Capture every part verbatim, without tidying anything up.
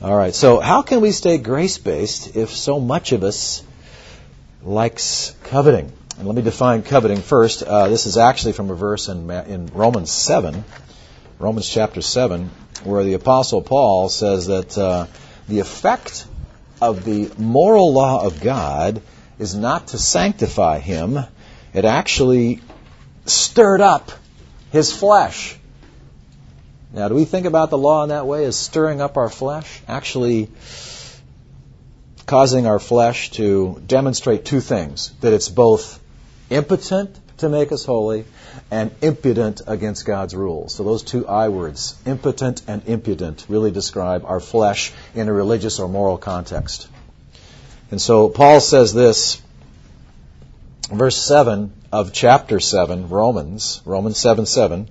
All right, so how can we stay grace-based if so much of us likes coveting? And let me define coveting first. Uh, this is actually from a verse in, in Romans seven, Romans chapter seven, where the Apostle Paul says that uh, the effect of the moral law of God is not to sanctify him. It actually stirred up his flesh. Now, do we think about the law in that way as stirring up our flesh? Actually causing our flesh to demonstrate two things. That it's both impotent to make us holy and impudent against God's rules. So those two I words, impotent and impudent, really describe our flesh in a religious or moral context. And so Paul says this, verse seven of chapter seven, Romans, Romans seven seven.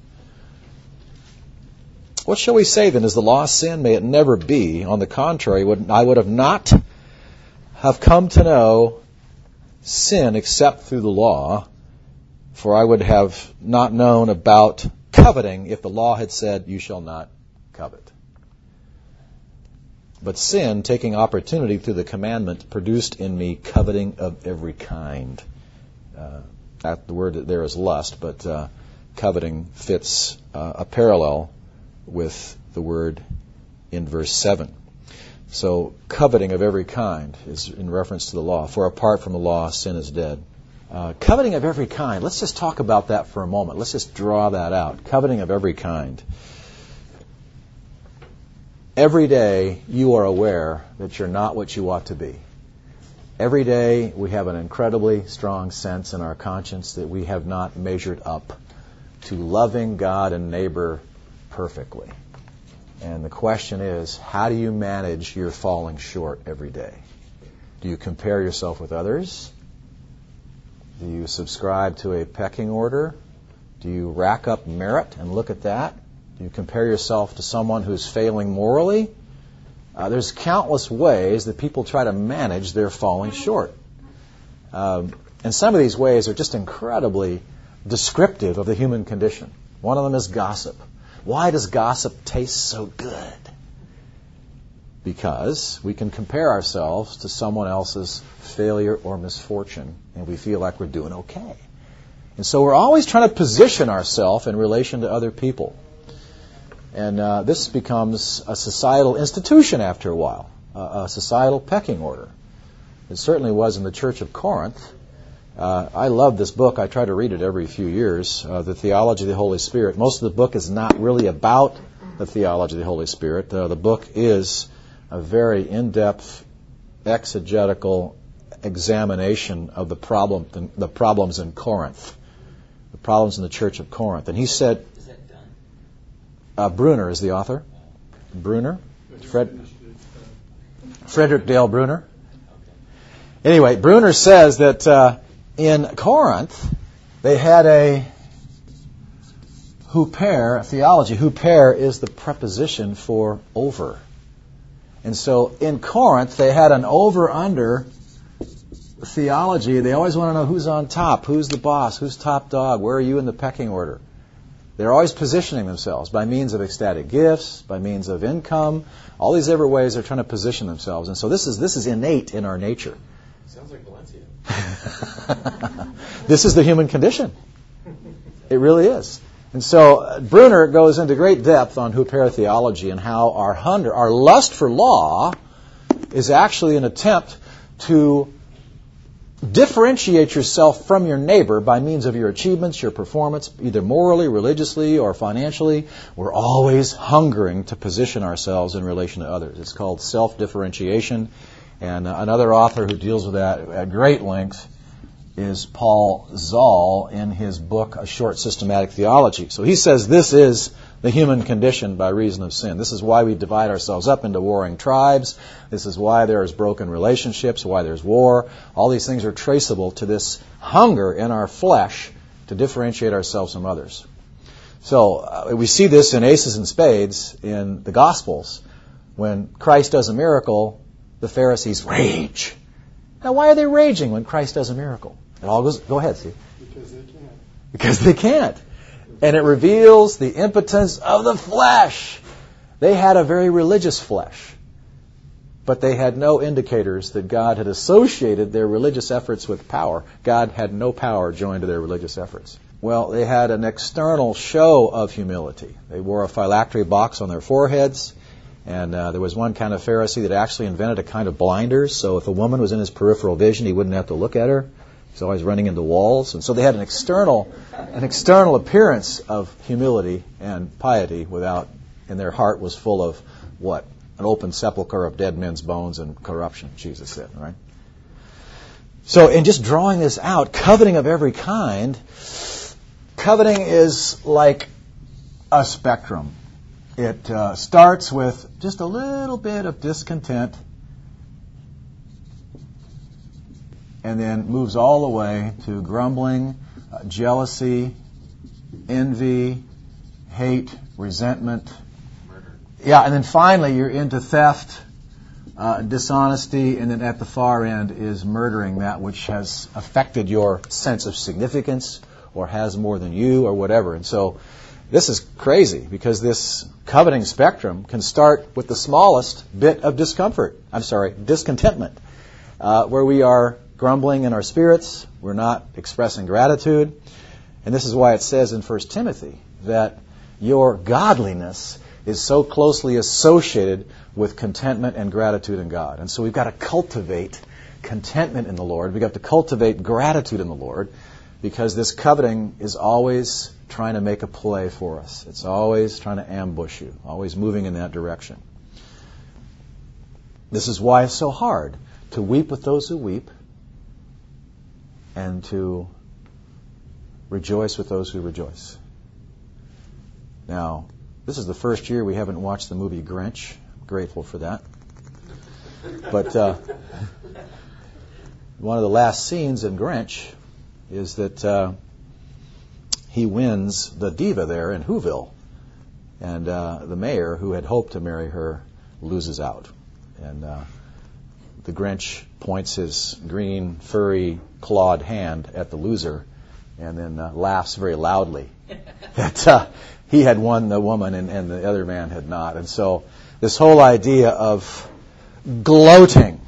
What shall we say then? Is the law sin? May it never be. On the contrary, I would have not have come to know sin except through the law, for I would have not known about coveting if the law had said, you shall not covet. But sin, taking opportunity through the commandment, produced in me coveting of every kind. Uh, that, the word there is lust, but uh, coveting fits uh, a parallel with the word in verse seven. So coveting of every kind is in reference to the law. For apart from the law, sin is dead. Uh, coveting of every kind. Let's just talk about that for a moment. Let's just draw that out. Coveting of every kind. Every day you are aware that you're not what you ought to be. Every day we have an incredibly strong sense in our conscience that we have not measured up to loving God and neighbor perfectly. And the question is, how do you manage your falling short every day? Do you compare yourself with others? Do you subscribe to a pecking order? Do you rack up merit and look at that? Do you compare yourself to someone who's failing morally? Uh, there's countless ways that people try to manage their falling short. Um, and some of these ways are just incredibly descriptive of the human condition. One of them is gossip. Why does gossip taste so good? Because we can compare ourselves to someone else's failure or misfortune, and we feel like we're doing okay. And so we're always trying to position ourselves in relation to other people. And uh, this becomes a societal institution after a while, uh, a societal pecking order. It certainly was in the Church of Corinth. Uh, I love this book. I try to read it every few years, uh, The Theology of the Holy Spirit. Most of the book is not really about the theology of the Holy Spirit. Uh, the book is a very in-depth exegetical examination of the problem, the problems in Corinth, the problems in the Church of Corinth. And he said, is that done? Uh, Bruner is the author. Bruner, Fred, Frederick Dale Bruner. Anyway, Bruner says that uh, in Corinth they had a huper theology. Huper is the preposition for over. And so in Corinth they had an over-under theology. They always want to know who's on top, who's the boss, who's top dog, where are you in the pecking order. They're always positioning themselves by means of ecstatic gifts, by means of income, all these different ways they're trying to position themselves. And so this is this is innate in our nature. Sounds like Valencia. This is the human condition. It really is. And so uh, Bruner goes into great depth on huper theology and how our hunger, our lust for law is actually an attempt to differentiate yourself from your neighbor by means of your achievements, your performance, either morally, religiously, or financially. We're always hungering to position ourselves in relation to others. It's called self-differentiation. And uh, another author who deals with that at great length is Paul Zoll in his book, A Short Systematic Theology. So he says this is the human condition by reason of sin. This is why we divide ourselves up into warring tribes. This is why there is broken relationships, why there's war. All these things are traceable to this hunger in our flesh to differentiate ourselves from others. So uh, we see this in aces and spades in the Gospels. When Christ does a miracle, the Pharisees rage. Now, why are they raging when Christ does a miracle? It all goes, go ahead, Steve. Because they can't. Because they can't. And it reveals the impotence of the flesh. They had a very religious flesh. but they had no indicators that God had associated their religious efforts with power. God had no power joined to their religious efforts. Well, they had an external show of humility. They wore a phylactery box on their foreheads, and uh, there was one kind of Pharisee that actually invented a kind of blinders, so if a woman was in his peripheral vision, he wouldn't have to look at her. He's always running into walls. And so they had an external, an external appearance of humility and piety without, and their heart was full of what? An open sepulcher of dead men's bones and corruption, Jesus said, right? So in just drawing this out, coveting of every kind, coveting is like a spectrum. It uh, starts with just a little bit of discontent and then moves all the way to grumbling, uh, jealousy, envy, hate, resentment. Murder. Yeah, and then finally you're into theft, uh, dishonesty, and then at the far end is murdering that which has affected your sense of significance or has more than you or whatever. And so this is crazy because this coveting spectrum can start with the smallest bit of discomfort. I'm sorry, discontentment, uh, where we are grumbling in our spirits, we're not expressing gratitude. And this is why it says in First Timothy that your godliness is so closely associated with contentment and gratitude in God. And so we've got to cultivate contentment in the Lord. We've got to cultivate gratitude in the Lord because this coveting is always trying to make a play for us. It's always trying to ambush you, always moving in that direction. This is why it's so hard to weep with those who weep and to rejoice with those who rejoice. Now, this is the first year we haven't watched the movie Grinch. I'm grateful for that. But uh, one of the last scenes in Grinch is that uh, he wins the diva there in Whoville. And uh, the mayor, who had hoped to marry her, loses out. And uh, the Grinch points his green, furry, clawed hand at the loser and then uh, laughs very loudly that uh, he had won the woman and, and the other man had not. And so this whole idea of gloating.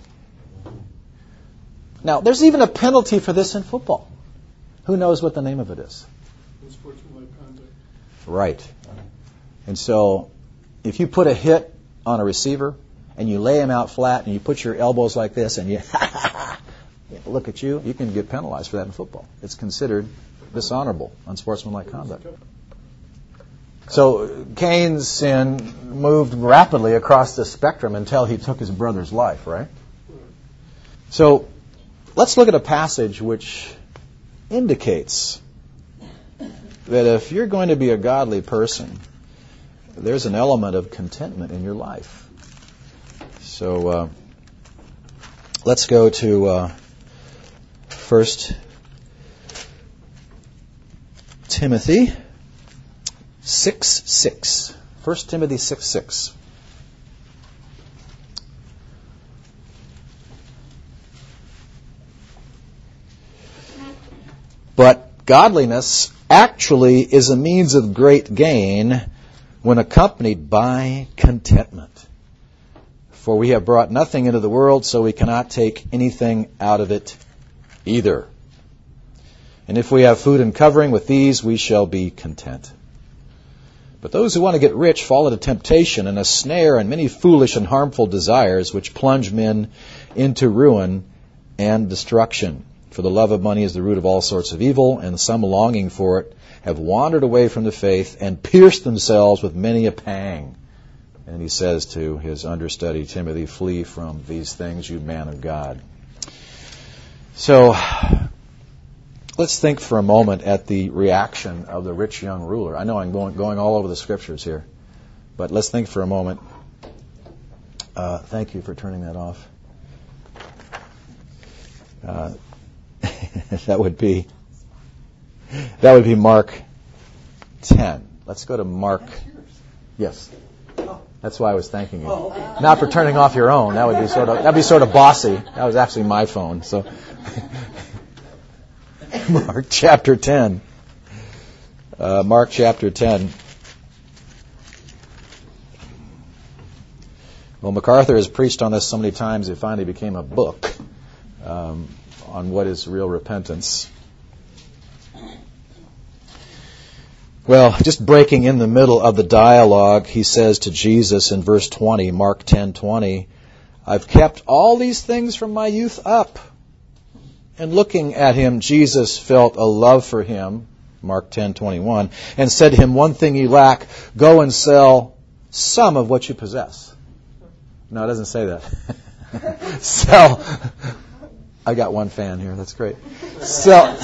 Now, there's even a penalty for this in football. Who knows what the name of it is? Unsportsmanlike conduct. Right. And so if you put a hit on a receiver and you lay him out flat and you put your elbows like this and you look at you, you can get penalized for that in football. It's considered dishonorable, unsportsmanlike conduct. So Cain's sin moved rapidly across the spectrum until he took his brother's life, right? So let's look at a passage which indicates that if you're going to be a godly person, there's an element of contentment in your life. So uh, let's go to uh, First Timothy six six. First Timothy six six. But godliness actually is a means of great gain when accompanied by contentment. For we have brought nothing into the world, so we cannot take anything out of it either. And if we have food and covering, with these we shall be content. But those who want to get rich fall into temptation and a snare and many foolish and harmful desires, which plunge men into ruin and destruction. For the love of money is the root of all sorts of evil, and some longing for it have wandered away from the faith and pierced themselves with many a pang. And he says to his understudy Timothy, flee from these things, you man of God. So let's think for a moment at the reaction of the rich young ruler. I know I'm going, going all over the scriptures here, but let's think for a moment. Uh, thank you for turning that off. Uh, that would be that would be Mark ten. Let's go to Mark. Yes. That's why I was thanking you. Oh, okay. Not for turning off your own. That would be sort of that'd be sort of bossy. That was actually my phone. So Mark chapter ten. Uh, Mark chapter ten. Well, MacArthur has preached on this so many times it finally became a book um, on what is real repentance. Well, just breaking in the middle of the dialogue, he says to Jesus in verse twenty, Mark ten twenty, I've kept all these things from my youth up. And looking at him, Jesus felt a love for him, Mark ten twenty-one, and said to him, one thing you lack, go and sell some of what you possess. No, it doesn't say that. Sell. I got one fan here. That's great. Sell.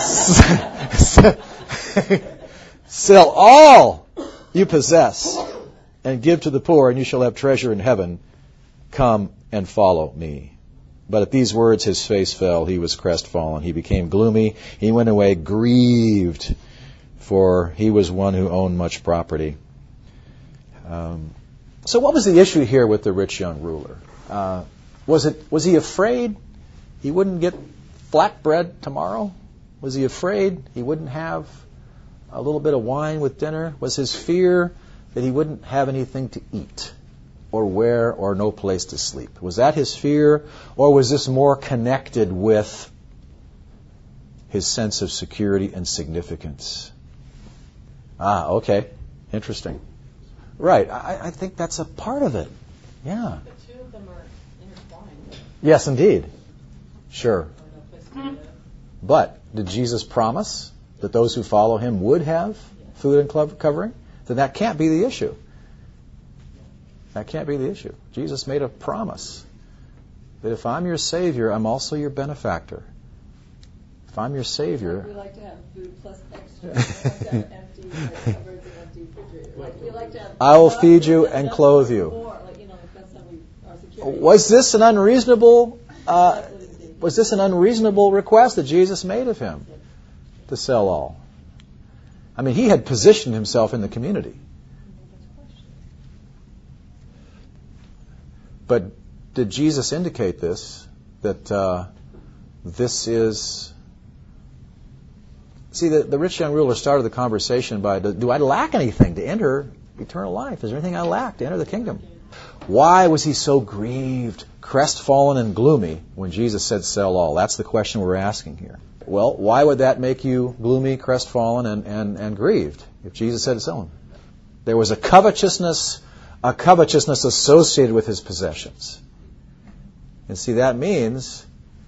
Sell all you possess and give to the poor, and you shall have treasure in heaven. Come and follow me. But at these words his face fell. He was crestfallen. He became gloomy. He went away grieved, for he was one who owned much property. Um, so what was the issue here with the rich young ruler? Uh, was it was he afraid he wouldn't get flatbread tomorrow? Was he afraid he wouldn't have a little bit of wine with dinner? Was his fear that he wouldn't have anything to eat or wear or no place to sleep? Was that his fear, or was this more connected with his sense of security and significance? Ah, okay. Interesting. Right. I, I think that's a part of it. Yeah. The two of them are intertwined. Yes, indeed. Sure. But did Jesus promise that those who follow him would have food and covering? Then that can't be the issue. That can't be the issue. Jesus made a promise that if I'm your Savior, I'm also your benefactor. If I'm your Savior... We like to have food plus extra. We like to have empty like, cupboards and empty refrigerators. Like, we like to have... I will feed you and clothe you. More, like, you know, that's how we, our security. Was this an unreasonable... Uh, was this an unreasonable request that Jesus made of him to sell all? I mean, he had positioned himself in the community. But did Jesus indicate this, that uh, this is... See, the, the rich young ruler started the conversation by, do I lack anything to enter eternal life? Is there anything I lack to enter the kingdom? Why was he so grieved, crestfallen, and gloomy when Jesus said sell all? That's the question we're asking here. Well, why would that make you gloomy, crestfallen, and, and, and grieved if Jesus said sell them? There was a covetousness... a covetousness associated with his possessions. And see, that means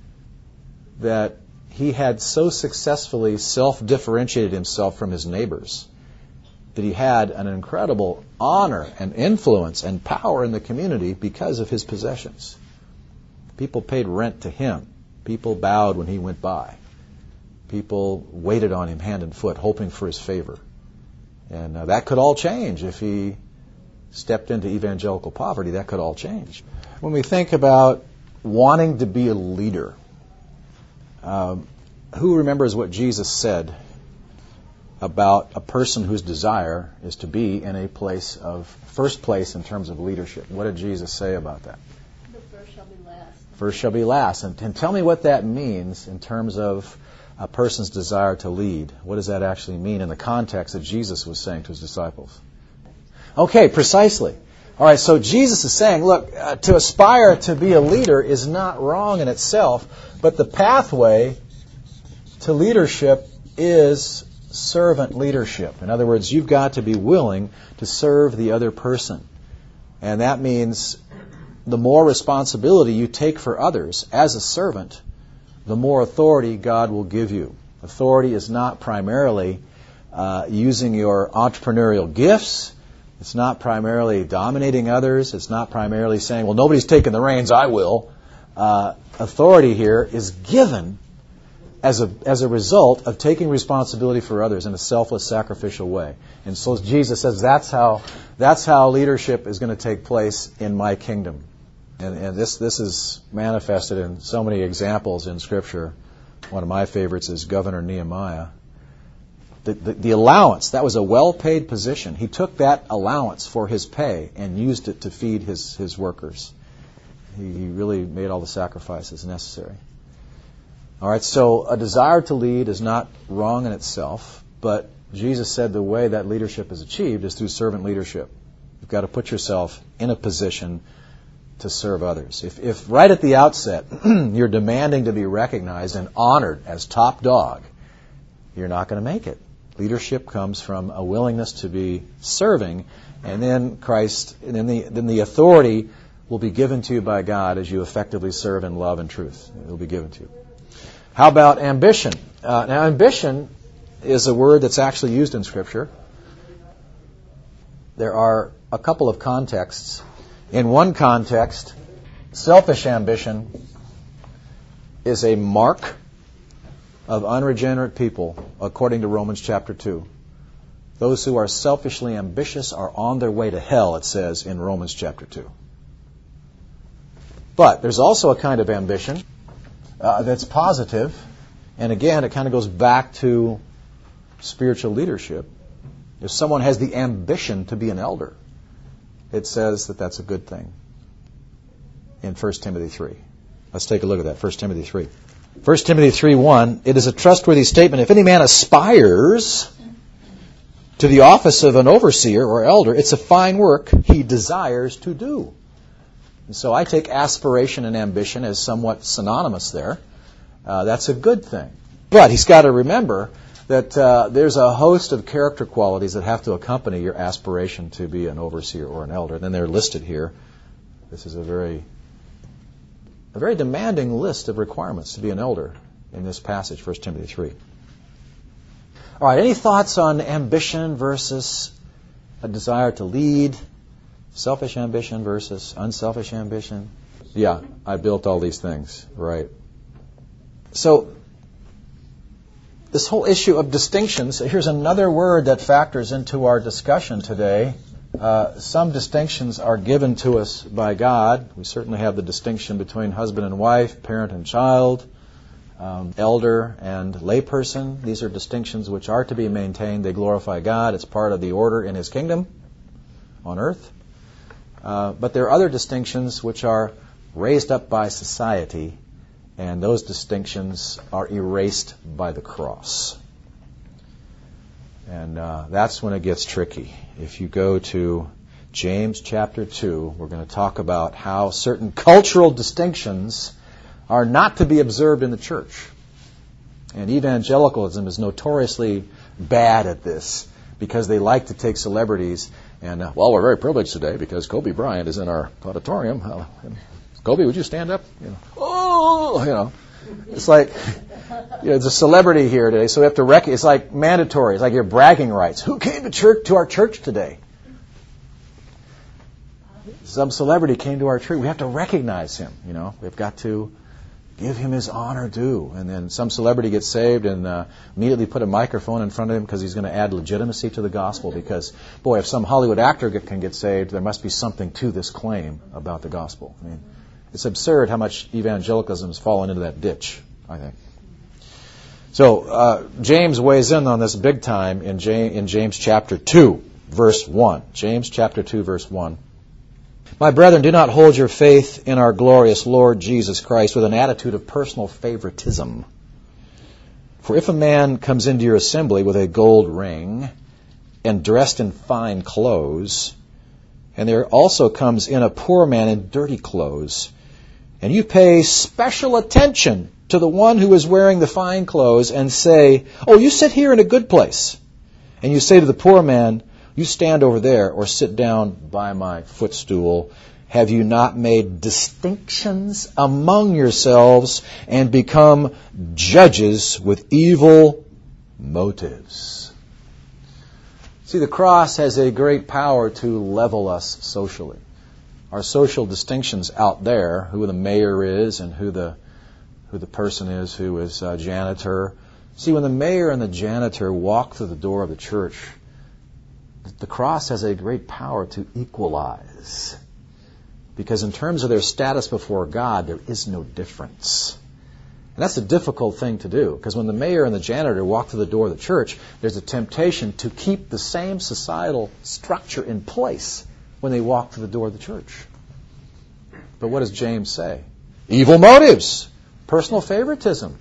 that he had so successfully self-differentiated himself from his neighbors that he had an incredible honor and influence and power in the community because of his possessions. People paid rent to him. People bowed when he went by. People waited on him hand and foot, hoping for his favor. And uh, that could all change if he stepped into evangelical poverty. That could all change. When we think about wanting to be a leader, um, who remembers what Jesus said about a person whose desire is to be in a place of first place in terms of leadership? What did Jesus say about that? The first shall be last. First shall be last. And, and tell me what that means in terms of a person's desire to lead. What does that actually mean in the context that Jesus was saying to his disciples? Okay, precisely. All right, so Jesus is saying, look, uh, to aspire to be a leader is not wrong in itself, but the pathway to leadership is servant leadership. In other words, you've got to be willing to serve the other person. And that means the more responsibility you take for others as a servant, the more authority God will give you. Authority is not primarily uh, using your entrepreneurial gifts. It's not primarily dominating others. It's not primarily saying, well, nobody's taking the reins, I will. Uh, authority here is given as a as a result of taking responsibility for others in a selfless, sacrificial way. And so Jesus says that's how that's how leadership is going to take place in my kingdom. And, and this this is manifested in so many examples in Scripture. One of my favorites is Governor Nehemiah. The, the, the allowance, that was a well-paid position. He took that allowance for his pay and used it to feed his, his workers. He, he really made all the sacrifices necessary. All right, so a desire to lead is not wrong in itself, but Jesus said the way that leadership is achieved is through servant leadership. You've got to put yourself in a position to serve others. If, if right at the outset you're demanding to be recognized and honored as top dog, you're not going to make it. Leadership comes from a willingness to be serving, and then Christ, and then the, then the authority will be given to you by God as you effectively serve in love and truth. It will be given to you. How about ambition? Uh, now, ambition is a word that's actually used in Scripture. There are a couple of contexts. In one context, selfish ambition is a mark of unregenerate people, according to Romans chapter two. Those who are selfishly ambitious are on their way to hell, it says in Romans chapter two. But there's also a kind of ambition uh, that's positive, and again, it kind of goes back to spiritual leadership. If someone has the ambition to be an elder, it says that that's a good thing in First Timothy three. Let's take a look at that, First Timothy three. First Timothy three one, it is a trustworthy statement. If any man aspires to the office of an overseer or elder, it's a fine work he desires to do. And so I take aspiration and ambition as somewhat synonymous there. Uh, that's a good thing. But he's got to remember that uh, there's a host of character qualities that have to accompany your aspiration to be an overseer or an elder. And then they're listed here. This is a very, a very demanding list of requirements to be an elder in this passage, First Timothy three. All right, any thoughts on ambition versus a desire to lead? Selfish ambition versus unselfish ambition? Yeah, I built all these things, right. So, this whole issue of distinctions, here's another word that factors into our discussion today. Uh, some distinctions are given to us by God. We certainly have the distinction between husband and wife, parent and child, um, elder and layperson. These are distinctions which are to be maintained. They glorify God. It's part of the order in His kingdom on earth. Uh, but there are other distinctions which are raised up by society, and those distinctions are erased by the cross. And uh, that's when it gets tricky. If you go to James chapter two, we're going to talk about how certain cultural distinctions are not to be observed in the church. And evangelicalism is notoriously bad at this because they like to take celebrities and, uh, well, we're very privileged today because Kobe Bryant is in our auditorium. Uh, Kobe, would you stand up? You know, oh, you know, it's like, you know, there's a celebrity here today, so we have to rec- it's like mandatory. It's like your bragging rights. Who came to church to our church today? Some celebrity came to our church. We have to recognize him. You know, we've got to give him his honor due. And then some celebrity gets saved and uh, immediately put a microphone in front of him because he's going to add legitimacy to the gospel. Because, boy, if some Hollywood actor get, can get saved, there must be something to this claim about the gospel. I mean, it's absurd how much evangelicalism has fallen into that ditch, I think. So uh, James weighs in on this big time in James, in James chapter two, verse one. James chapter two, verse one. My brethren, do not hold your faith in our glorious Lord Jesus Christ with an attitude of personal favoritism. For if a man comes into your assembly with a gold ring and dressed in fine clothes, and there also comes in a poor man in dirty clothes, and you pay special attention to the one who is wearing the fine clothes and say, oh, you sit here in a good place. And you say to the poor man, you stand over there or sit down by my footstool. Have you not made distinctions among yourselves and become judges with evil motives? See, the cross has a great power to level us socially. Our social distinctions out there, who the mayor is and who the who the person is who is a janitor. See, when the mayor and the janitor walk through the door of the church, the cross has a great power to equalize. Because in terms of their status before God, there is no difference. And that's a difficult thing to do. Because when the mayor and the janitor walk through the door of the church, there's a temptation to keep the same societal structure in place when they walk through the door of the church. But what does James say? Evil motives. Personal favoritism.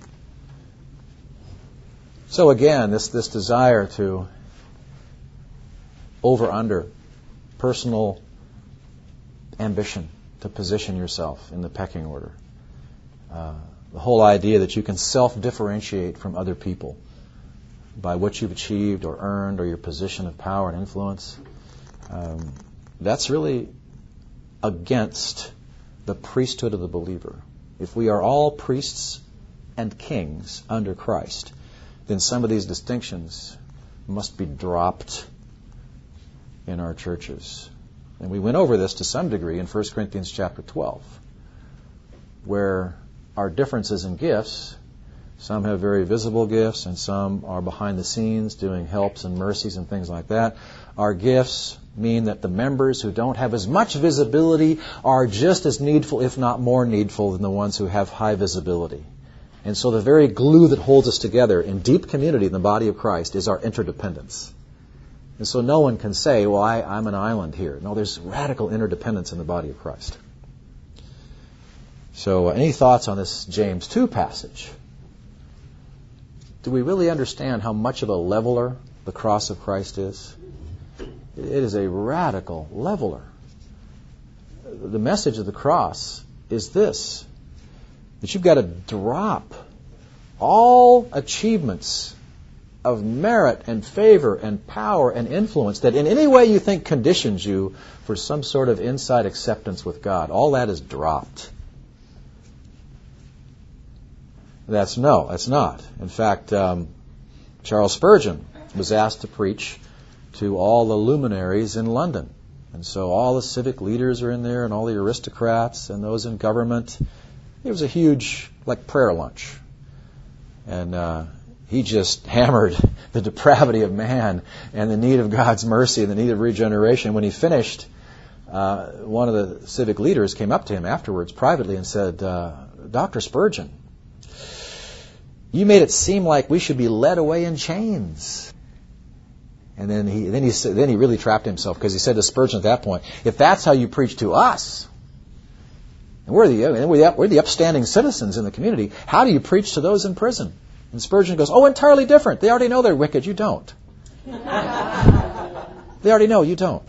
So again, this, this desire to over under personal ambition to position yourself in the pecking order. Uh, the whole idea that you can self-differentiate from other people by what you've achieved or earned or your position of power and influence, um, that's really against the priesthood of the believer. If we are all priests and kings under Christ, then some of these distinctions must be dropped in our churches. And we went over this to some degree in First Corinthians chapter twelve, where our differences in gifts, some have very visible gifts and some are behind the scenes doing helps and mercies and things like that. Our gifts mean that the members who don't have as much visibility are just as needful, if not more needful, than the ones who have high visibility. And so the very glue that holds us together in deep community in the body of Christ is our interdependence. And so no one can say, well, I, I'm an island here. No, there's radical interdependence in the body of Christ. So uh, any thoughts on this James two passage? Do we really understand how much of a leveler the cross of Christ is? It is a radical leveler. The message of the cross is this, that you've got to drop all achievements of merit and favor and power and influence that in any way you think conditions you for some sort of inside acceptance with God. All that is dropped. That's no, that's not. In fact, um, Charles Spurgeon was asked to preach to all the luminaries in London. And so all the civic leaders are in there and all the aristocrats and those in government. It was a huge, like, prayer lunch. And uh, he just hammered the depravity of man and the need of God's mercy and the need of regeneration. When he finished, uh, one of the civic leaders came up to him afterwards privately and said, uh, Doctor Spurgeon, you made it seem like we should be led away in chains. And then he then he then he really trapped himself, because he said to Spurgeon at that point, if that's how you preach to us, and we're the we're the, we're the upstanding citizens in the community, how do you preach to those in prison? And Spurgeon goes, oh, entirely different. They already know they're wicked. You don't. They already know. You don't.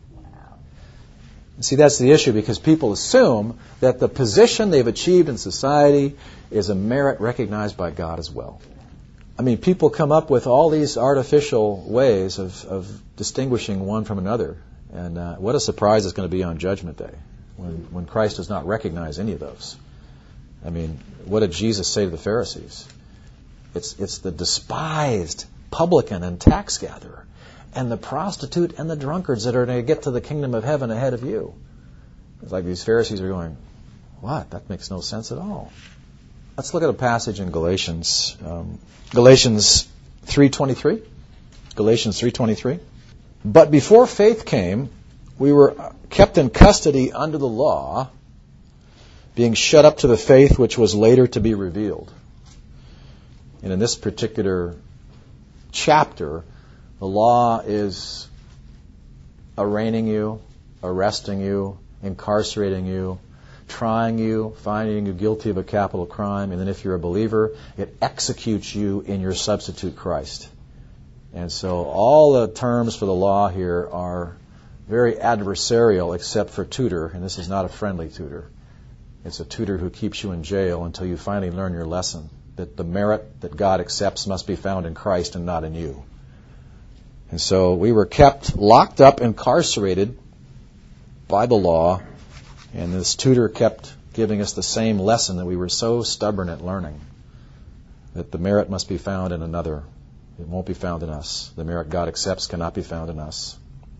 See, that's the issue, because people assume that the position they've achieved in society is a merit recognized by God as well. I mean, people come up with all these artificial ways of, of distinguishing one from another. And uh, what a surprise it's going to be on Judgment Day when, when Christ does not recognize any of those. I mean, what did Jesus say to the Pharisees? It's, it's the despised publican and tax gatherer and the prostitute and the drunkards that are going to get to the kingdom of heaven ahead of you. It's like these Pharisees are going, what? That makes no sense at all. Let's look at a passage in Galatians. Um, Galatians three twenty-three. Galatians three twenty-three. But before faith came, we were kept in custody under the law, being shut up to the faith which was later to be revealed. And in this particular chapter, the law is arraigning you, arresting you, incarcerating you, trying you, finding you guilty of a capital crime, and then if you're a believer, it executes you in your substitute Christ. And so all the terms for the law here are very adversarial except for tutor, and this is not a friendly tutor. It's a tutor who keeps you in jail until you finally learn your lesson, that the merit that God accepts must be found in Christ and not in you. And so we were kept locked up, incarcerated by the law, and this tutor kept giving us the same lesson that we were so stubborn at learning, that the merit must be found in another. It won't be found in us. The merit God accepts cannot be found in us.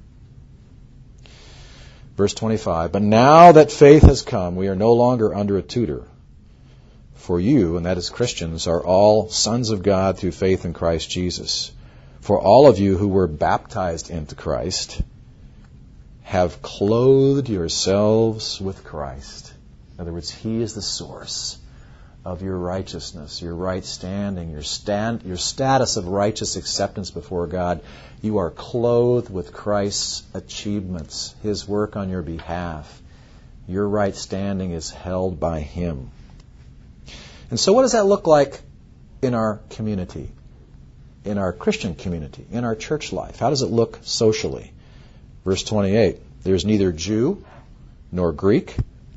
Verse twenty-five, but now that faith has come, we are no longer under a tutor. For you, and that is Christians, are all sons of God through faith in Christ Jesus. For all of you who were baptized into Christ have clothed yourselves with Christ. In other words, He is the source of your righteousness, your right standing, your stand, your status of righteous acceptance before God. You are clothed with Christ's achievements, His work on your behalf. Your right standing is held by Him. And so what does that look like in our community, in our Christian community, in our church life? How does it look socially? Verse twenty-eight, there's neither Jew nor Greek,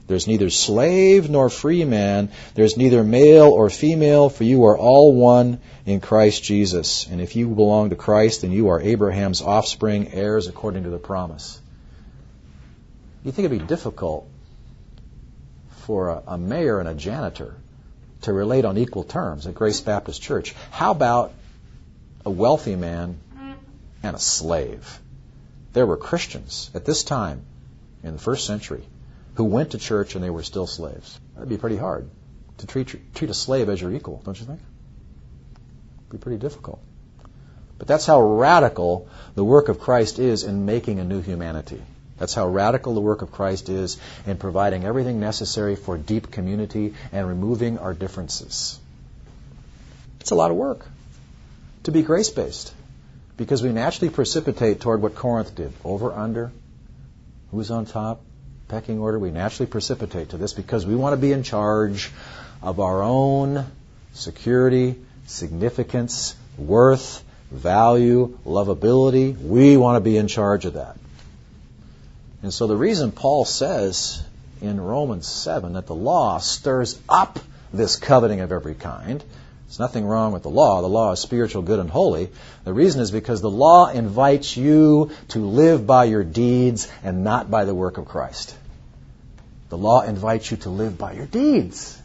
There's neither slave nor free man. There's neither male or female, for you are all one in Christ Jesus. And if you belong to Christ, then you are Abraham's offspring, heirs according to the promise. You think it'd be difficult for a, a mayor and a janitor to relate on equal terms at Grace Baptist Church. How about a wealthy man and a slave? There were Christians at this time in the first century who went to church and they were still slaves. That'd be pretty hard to treat treat a slave as your equal, don't you think? It'd be pretty difficult. But that's how radical the work of Christ is in making a new humanity. That's how radical the work of Christ is in providing everything necessary for deep community and removing our differences. It's a lot of work to be grace-based because we naturally precipitate toward what Corinth did. Over, under, who's on top, pecking order. We naturally precipitate to this because we want to be in charge of our own security, significance, worth, value, lovability. We want to be in charge of that. And so the reason Paul says in Romans seven that the law stirs up this coveting of every kind, there's nothing wrong with the law. The law is spiritual, good, and holy. The reason is because the law invites you to live by your deeds and not by the work of Christ. The law invites you to live by your deeds.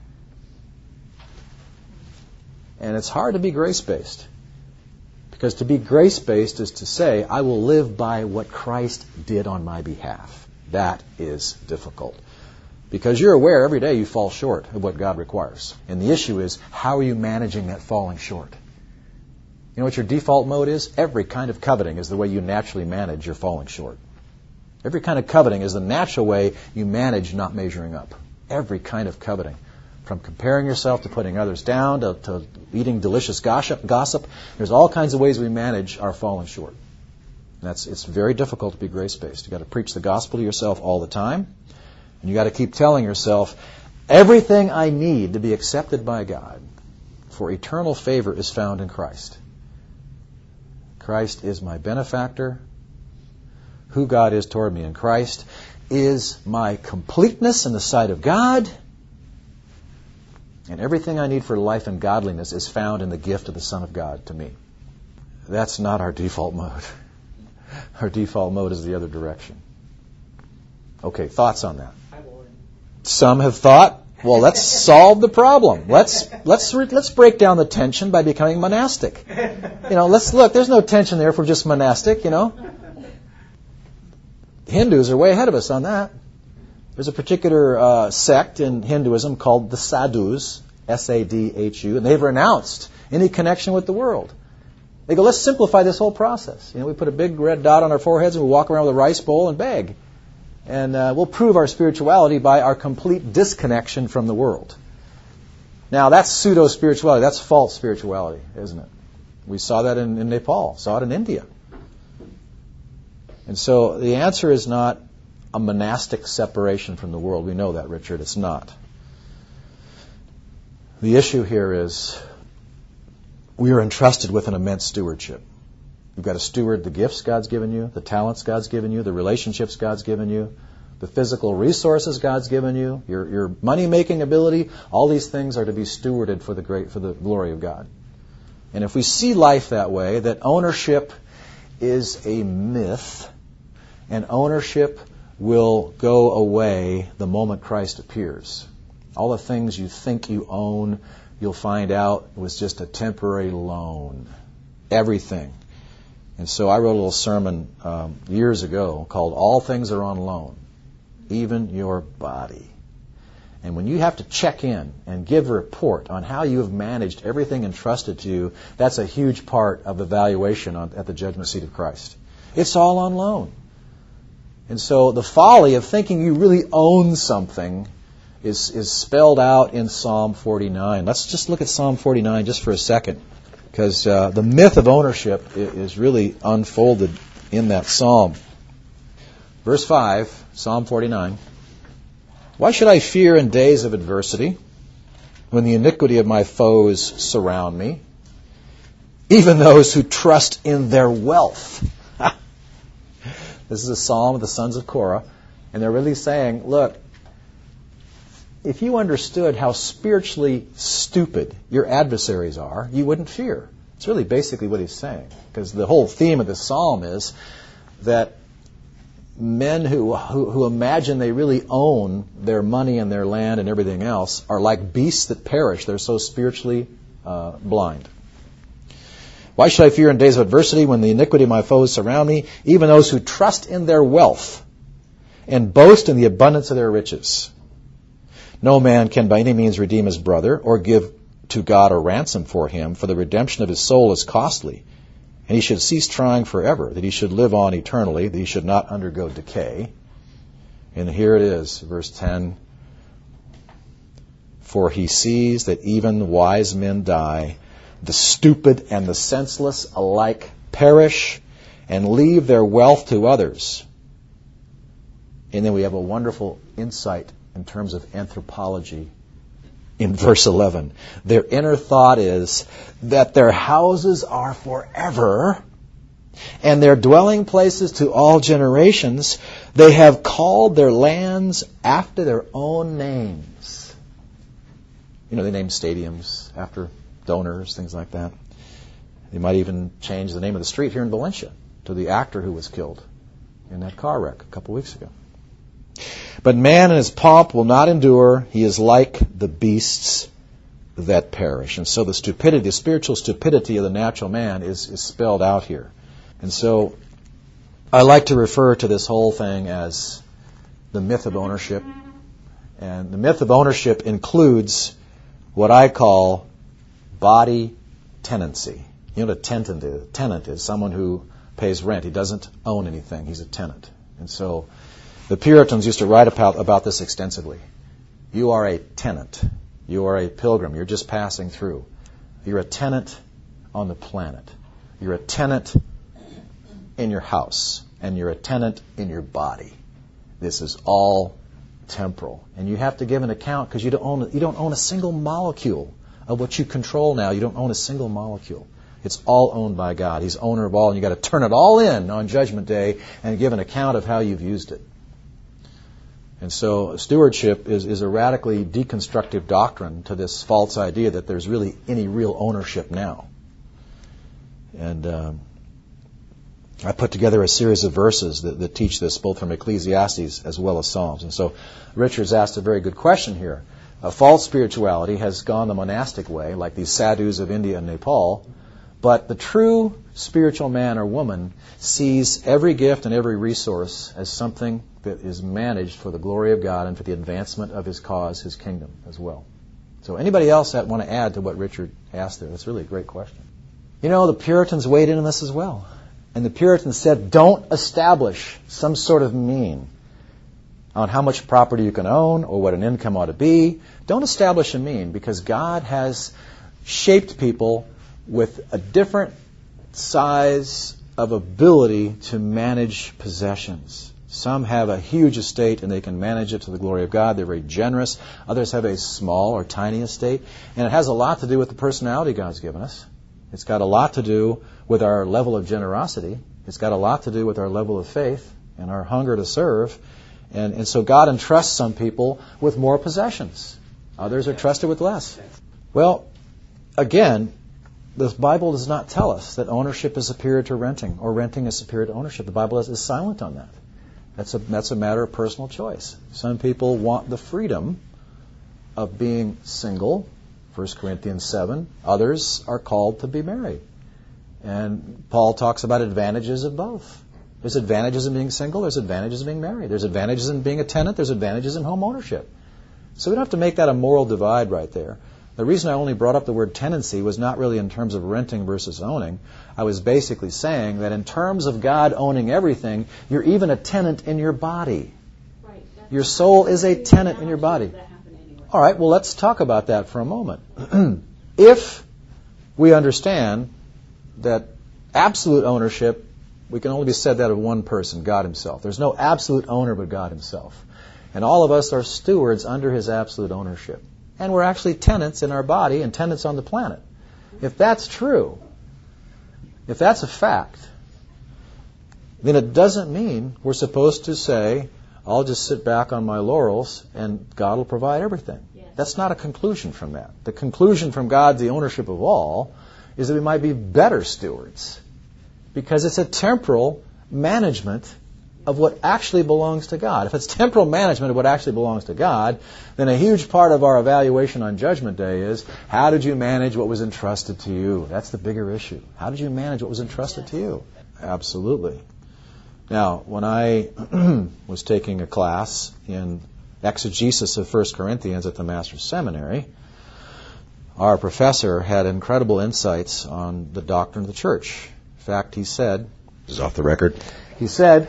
And it's hard to be grace-based. Because to be grace-based is to say, I will live by what Christ did on my behalf. That is difficult. Because you're aware every day you fall short of what God requires. And the issue is, how are you managing that falling short? You know what your default mode is? Every kind of coveting is the way you naturally manage your falling short. Every kind of coveting is the natural way you manage not measuring up. Every kind of coveting. From comparing yourself to putting others down to, to eating delicious gossip, gossip. There's all kinds of ways we manage our falling short. And that's it's very difficult to be grace-based. You've got to preach the gospel to yourself all the time. And you've got to keep telling yourself, everything I need to be accepted by God for eternal favor is found in Christ. Christ is my benefactor. Who God is toward me in Christ is my completeness in the sight of God. And everything I need for life and godliness is found in the gift of the Son of God to me. That's not our default mode. Our default mode is the other direction. Okay, thoughts on that? Some have thought, well, let's solve the problem. Let's let's let's break down the tension by becoming monastic. You know, let's look. There's no tension there if we're just monastic. You know, Hindus are way ahead of us on that. There's a particular uh, sect in Hinduism called the Sadhus, S A D H U, and they've renounced any connection with the world. They go, let's simplify this whole process. You know, we put a big red dot on our foreheads and we walk around with a rice bowl and beg. And uh, we'll prove our spirituality by our complete disconnection from the world. Now, that's pseudo-spirituality. That's false spirituality, isn't it? We saw that in, in Nepal, saw it in India. And so the answer is not a monastic separation from the world. We know that, Richard. It's not. The issue here is we are entrusted with an immense stewardship. You've got to steward the gifts God's given you, the talents God's given you, the relationships God's given you, the physical resources God's given you, your, your money-making ability. All these things are to be stewarded for the great, for the glory of God. And if we see life that way, that ownership is a myth, and ownership will go away the moment Christ appears. All the things you think you own, you'll find out was just a temporary loan. Everything. And so I wrote a little sermon um, years ago called All Things Are on Loan, Even Your Body. And when you have to check in and give a report on how you have managed everything entrusted to you, that's a huge part of the valuation on, at the judgment seat of Christ. It's all on loan. And so the folly of thinking you really own something is, is spelled out in Psalm forty-nine. Let's just look at Psalm forty-nine just for a second, because uh, the myth of ownership is really unfolded in that psalm. Verse five, Psalm forty-nine. Why should I fear in days of adversity, when the iniquity of my foes surround me, even those who trust in their wealth? This is a psalm of the sons of Korah, and they're really saying, look, if you understood how spiritually stupid your adversaries are, you wouldn't fear. It's really basically what he's saying. Because the whole theme of this psalm is that men who, who who imagine they really own their money and their land and everything else are like beasts that perish. They're so spiritually uh, blind. Why should I fear in days of adversity when the iniquity of my foes surround me, even those who trust in their wealth and boast in the abundance of their riches? No man can by any means redeem his brother or give to God a ransom for him, for the redemption of his soul is costly. And he should cease trying forever, that he should live on eternally, that he should not undergo decay. And here it is, verse ten. For he sees that even wise men die, the stupid and the senseless alike perish, and leave their wealth to others. And then we have a wonderful insight in terms of anthropology in verse eleven. Their inner thought is that their houses are forever, and their dwelling places to all generations. They have called their lands after their own names. You know, they name stadiums after donors, things like that. They might even change the name of the street here in Valencia to the actor who was killed in that car wreck a couple weeks ago. But man in his pomp will not endure. He is like the beasts that perish. And so the stupidity, the spiritual stupidity of the natural man is, is spelled out here. And so I like to refer to this whole thing as the myth of ownership. And the myth of ownership includes what I call body tenancy. You know what a tenant is? A tenant is someone who pays rent. He doesn't own anything. He's a tenant. And so the Puritans used to write about, about this extensively. You are a tenant. You are a pilgrim. You're just passing through. You're a tenant on the planet. You're a tenant in your house. And you're a tenant in your body. This is all temporal. And you have to give an account because you don't own, you don't own a single molecule of what you control now. You don't own a single molecule. It's all owned by God. He's owner of all, and you've got to turn it all in on Judgment Day and give an account of how you've used it. And so stewardship is, is a radically deconstructive doctrine to this false idea that there's really any real ownership now. And um, I put together a series of verses that, that teach this, both from Ecclesiastes as well as Psalms. And so Richard's asked a very good question here. A false spirituality has gone the monastic way, like these sadhus of India and Nepal. But the true spiritual man or woman sees every gift and every resource as something that is managed for the glory of God and for the advancement of His cause, His kingdom as well. So anybody else that want to add to what Richard asked there? That's really a great question. You know, the Puritans weighed in on this as well. And the Puritans said, don't establish some sort of mean on how much property you can own or what an income ought to be. Don't establish a mean, because God has shaped people with a different size of ability to manage possessions. Some have a huge estate and they can manage it to the glory of God. They're very generous. Others have a small or tiny estate. And it has a lot to do with the personality God's given us. It's got a lot to do with our level of generosity. It's got a lot to do with our level of faith and our hunger to serve. And, and so God entrusts some people with more possessions. Others are trusted with less. Well, again, the Bible does not tell us that ownership is superior to renting or renting is superior to ownership. The Bible is, is silent on that. That's a, that's a matter of personal choice. Some people want the freedom of being single, First Corinthians seven. Others are called to be married. And Paul talks about advantages of both. There's advantages in being single. There's advantages in being married. There's advantages in being a tenant. There's advantages in home ownership. So we don't have to make that a moral divide right there. The reason I only brought up the word tenancy was not really in terms of renting versus owning. I was basically saying that in terms of God owning everything, you're even a tenant in your body. Right. Your soul is a tenant in your body. All right, well, let's talk about that for a moment. If we understand that absolute ownership, we can only be said that of one person, God Himself. There's no absolute owner but God Himself. And all of us are stewards under His absolute ownership. And we're actually tenants in our body and tenants on the planet. If that's true, if that's a fact, then it doesn't mean we're supposed to say, I'll just sit back on my laurels and God will provide everything. Yes. That's not a conclusion from that. The conclusion from God, the ownership of all, is that we might be better stewards because it's a temporal management of what actually belongs to God. If it's temporal management of what actually belongs to God, then a huge part of our evaluation on Judgment Day is, how did you manage what was entrusted to you? That's the bigger issue. How did you manage what was entrusted to you? Absolutely. Now, when I was taking a class in exegesis of First Corinthians at the Master's Seminary, our professor had incredible insights on the doctrine of the church. In fact, he said, this is off the record, he said,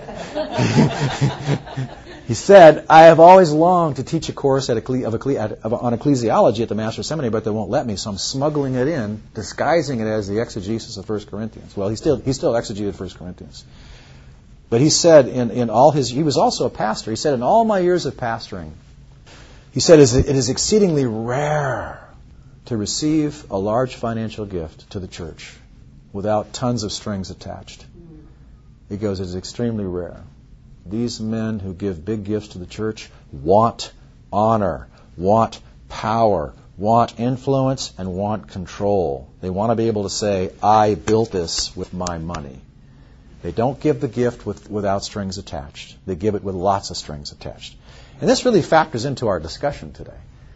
he said, I have always longed to teach a course at ecle- of ecle- of, on ecclesiology at the Master's Seminary, but they won't let me, so I'm smuggling it in, disguising it as the exegesis of First Corinthians. Well, he still he still exegeted First Corinthians. But he said in, in all his, he was also a pastor, he said, in all my years of pastoring, he said, it is exceedingly rare to receive a large financial gift to the church without tons of strings attached. He goes, it is extremely rare. These men who give big gifts to the church want honor, want power, want influence, and want control. They want to be able to say, I built this with my money. They don't give the gift with, without strings attached. They give it with lots of strings attached. And this really factors into our discussion today.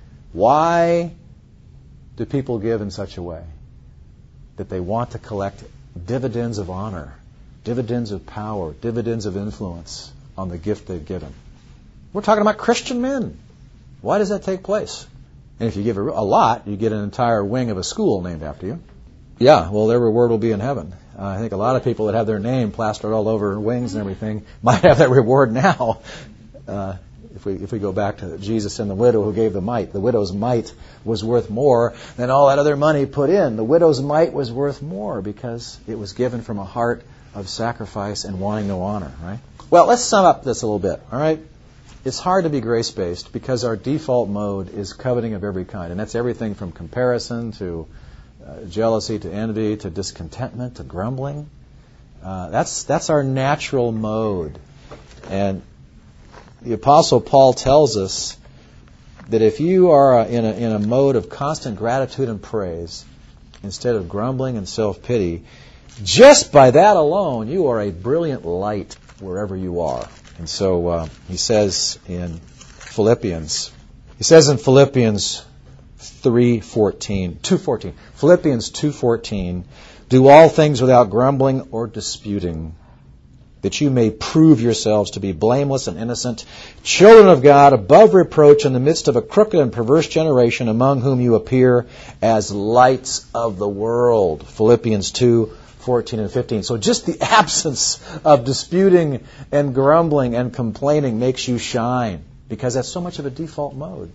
Why do people give in such a way? That they want to collect dividends of honor, dividends of power, dividends of influence on the gift they've given. We're talking about Christian men. Why does that take place? And if you give a, a lot, you get an entire wing of a school named after you. Yeah, well, their reward will be in heaven. Uh, I think a lot of people that have their name plastered all over wings and everything might have that reward now. Uh, if we if we go back to Jesus and the widow who gave the mite, the widow's mite was worth more than all that other money put in. The widow's mite was worth more because it was given from a heart of sacrifice and wanting no honor, right? Well, let's sum up this a little bit, all right? It's hard to be grace-based because our default mode is coveting of every kind, and that's everything from comparison to uh, jealousy to envy to discontentment to grumbling. Uh, that's that's our natural mode. And the Apostle Paul tells us that if you are uh, in a, in a mode of constant gratitude and praise instead of grumbling and self-pity, just by that alone, you are a brilliant light wherever you are. And so uh, he says in Philippians, he says in Philippians three fourteen, two fourteen, Philippians two fourteen, do all things without grumbling or disputing, that you may prove yourselves to be blameless and innocent, children of God, above reproach in the midst of a crooked and perverse generation, among whom you appear as lights of the world. Philippians two fourteen and fifteen. So just the absence of disputing and grumbling and complaining makes you shine, because that's so much of a default mode.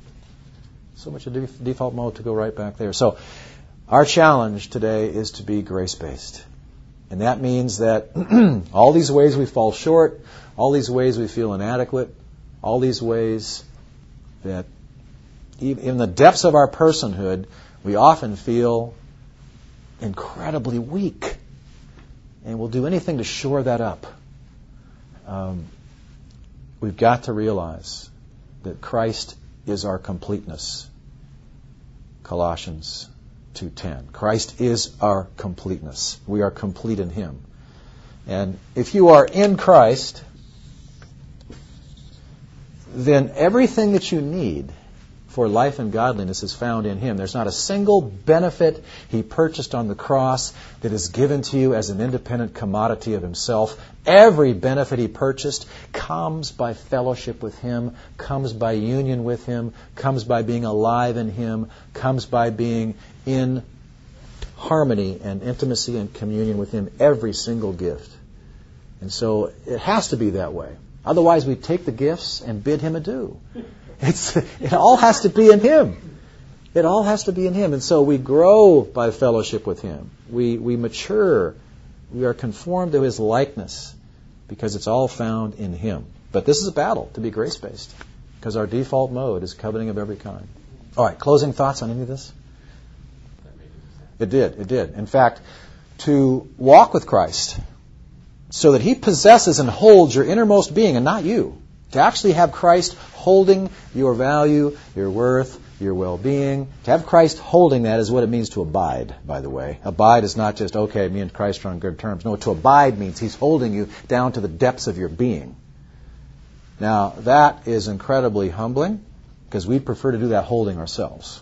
So much of a def- default mode to go right back there. So our challenge today is to be grace-based. And that means that all these ways we fall short, all these ways we feel inadequate, all these ways that in the depths of our personhood, we often feel incredibly weak. And we'll do anything to shore that up. Um, we've got to realize that Christ is our completeness. Colossians two ten. Christ is our completeness. We are complete in Him. And if you are in Christ, then everything that you need for life and godliness is found in Him. There's not a single benefit He purchased on the cross that is given to you as an independent commodity of Himself. Every benefit He purchased comes by fellowship with Him, comes by union with Him, comes by being alive in Him, comes by being in harmony and intimacy and communion with Him. Every single gift. And so it has to be that way. Otherwise we take the gifts and bid Him adieu. It's, it all has to be in Him. It all has to be in Him. And so we grow by fellowship with Him. We, we mature. We are conformed to His likeness because it's all found in Him. But this is a battle to be grace-based because our default mode is coveting of every kind. All right, closing thoughts on any of this? It did, it did. In fact, to walk with Christ so that He possesses and holds your innermost being and not you. To actually have Christ holding your value, your worth, your well-being, to have Christ holding that is what it means to abide, by the way. Abide is not just, okay, me and Christ are on good terms. No, to abide means He's holding you down to the depths of your being. Now, that is incredibly humbling, because we prefer to do that holding ourselves.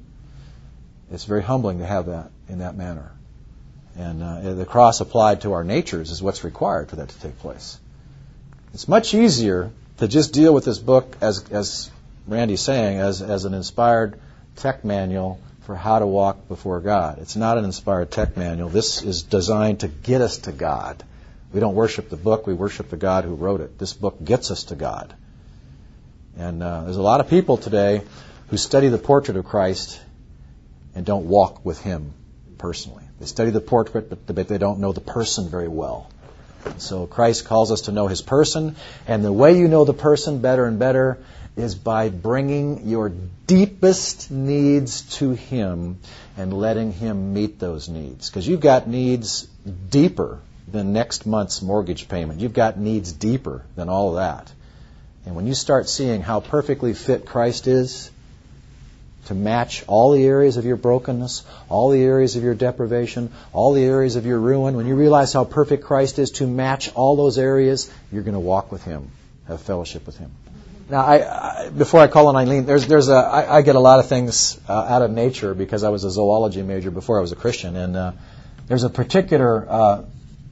It's very humbling to have that in that manner. And uh, the cross applied to our natures is what's required for that to take place. It's much easier to just deal with this book, as as Randy's saying, as, as an inspired tech manual for how to walk before God. It's not an inspired tech manual. This is designed to get us to God. We don't worship the book, we worship the God who wrote it. This book gets us to God. And uh, there's a lot of people today who study the portrait of Christ and don't walk with Him personally. They study the portrait, but they don't know the person very well. So Christ calls us to know His person, and the way you know the person better and better is by bringing your deepest needs to Him and letting Him meet those needs. Because you've got needs deeper than next month's mortgage payment. You've got needs deeper than all of that. And when you start seeing how perfectly fit Christ is to match all the areas of your brokenness, all the areas of your deprivation, all the areas of your ruin, when you realize how perfect Christ is to match all those areas, you're going to walk with Him, have fellowship with Him. Now, I, I, before I call on Eileen, there's, there's a, I, I get a lot of things uh, out of nature because I was a zoology major before I was a Christian, and uh, there's a particular uh,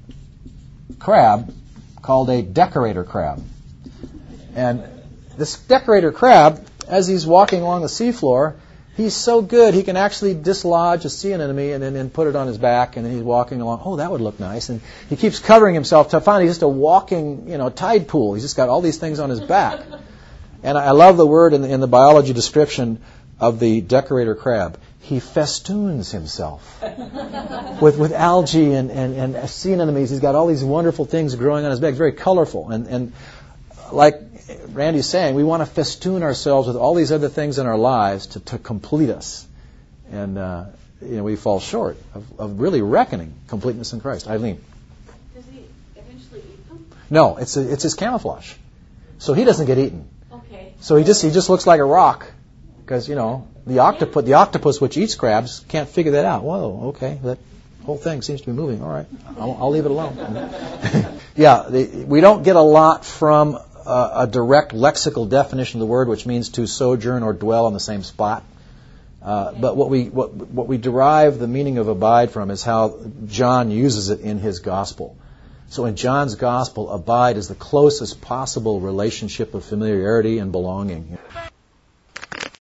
crab called a decorator crab. And this decorator crab, as he's walking along the seafloor, he's so good he can actually dislodge a sea anemone and then and put it on his back, and then he's walking along. Oh, that would look nice. And he keeps covering himself to find he's just a walking, you know, tide pool. He's just got all these things on his back. And I love the word in the, in the biology description of the decorator crab. He festoons himself with with algae and, and, and sea anemones. He's got all these wonderful things growing on his back. It's very colorful. And, and like Randy's saying, we want to festoon ourselves with all these other things in our lives to, to complete us. And uh, you know, we fall short of, of really reckoning completeness in Christ. Eileen? Does he eventually eat them? No, it's a, it's his camouflage. So he doesn't get eaten. Okay. So he just he just looks like a rock. Because, you know, the octopus, the octopus which eats crabs can't figure that out. Whoa, okay, that whole thing seems to be moving. All right, I'll, I'll leave it alone. Yeah, the, we don't get a lot from a, a direct lexical definition of the word, which means to sojourn or dwell on the same spot. Uh, but what we what, what we derive the meaning of abide from is how John uses it in his gospel. So in John's gospel, abide is the closest possible relationship of familiarity and belonging.